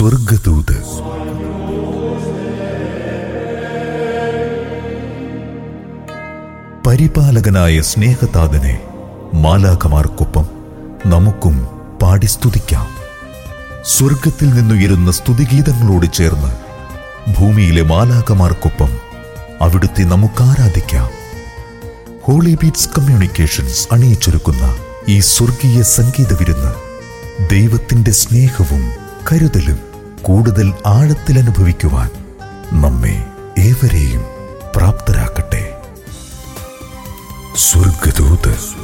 സ്വർഗദൂത്. പരിപാലകനായ സ്നേഹതാതനെ മാലാഖമാർക്കൊപ്പം നമുക്കും പാടി സ്തുതിക്കാം. സ്വർഗത്തിൽ നിന്നുയരുന്ന സ്തുതിഗീതങ്ങളോട് ചേർന്ന് ഭൂമിയിലെ മാലാഖമാർക്കൊപ്പം അവിടുത്തെ നമുക്ക് ആരാധിക്കാം. ഹോളി ബീറ്റ്സ് കമ്മ്യൂണിക്കേഷൻസ് അണിയിച്ചൊരുക്കുന്ന ഈ സ്വർഗീയ സംഗീത വിരുന്ന് ദൈവത്തിന്റെ സ്നേഹവും കരുതലും കൂടുതൽ ആഴത്തിൽ അനുഭവിക്കുവാൻ നമ്മെ ഏവരെയും പ്രാപ്തരാക്കട്ടെ. സ്വർഗദൂത്.